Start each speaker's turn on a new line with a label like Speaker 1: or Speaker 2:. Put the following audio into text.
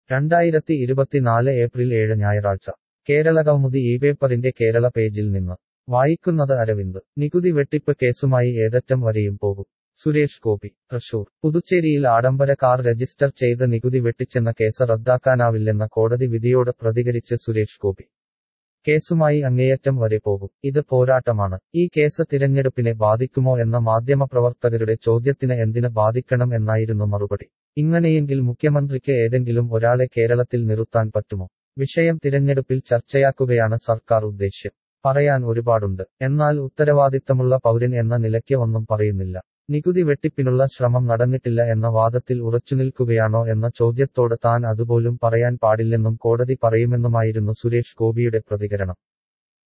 Speaker 1: 2024 April 7 ഞായറാഴ്ച കേരളകൗമുദി ഈ പേപ്പറിന്റെ കേരള പേജിൽ നിന്ന് വായിക്കുന്നത് അരവിന്ദ് നികുതി വെട്ടിപ്പ് കേസുമായി ഏതറ്റം വരെയും പോകും സുരേഷ് ഗോപി തൃശൂർ പുതുച്ചേരിയിൽ ആഡംബര കാർ രജിസ്റ്റർ ചെയ്ത് നികുതി വെട്ടിച്ചെന്ന കേസ് റദ്ദാക്കാനാവില്ലെന്ന കോടതി വിധിയോട് പ്രതികരിച്ച് സുരേഷ് ഗോപി കേസുമായി അങ്ങേയറ്റം വരെ പോകും ഇത് പോരാട്ടമാണ് ഈ കേസ് തിരഞ്ഞെടുപ്പിനെ ബാധിക്കുമോ എന്ന മാധ്യമപ്രവർത്തകരുടെ ചോദ്യത്തിന് എന്തിന് ബാധിക്കണം എന്നായിരുന്നു മറുപടി ഇങ്ങനെയെങ്കിൽ മുഖ്യമന്ത്രിക്ക് ഏതെങ്കിലും ഒരാളെ കേരളത്തിൽ നിർത്താൻ പറ്റുമോ വിഷയം തിരഞ്ഞെടുപ്പിൽ ചർച്ചയാക്കുകയാണ് സർക്കാർ ഉദ്ദേശ്യം പറയാൻ ഒരുപാടുണ്ട് എന്നാൽ ഉത്തരവാദിത്തമുള്ള പൗരൻ എന്ന നിലയ്ക്ക് ഒന്നും പറയുന്നില്ല നികുതി വെട്ടിപ്പിനുള്ള ശ്രമം നടന്നിട്ടില്ല എന്ന വാദത്തിൽ ഉറച്ചുനിൽക്കുകയാണോ എന്ന ചോദ്യത്തോട് താൻ അതുപോലും പറയാൻ പാടില്ലെന്നും കോടതി പറയുമെന്നുമായിരുന്നു സുരേഷ് ഗോപിയുടെ പ്രതികരണം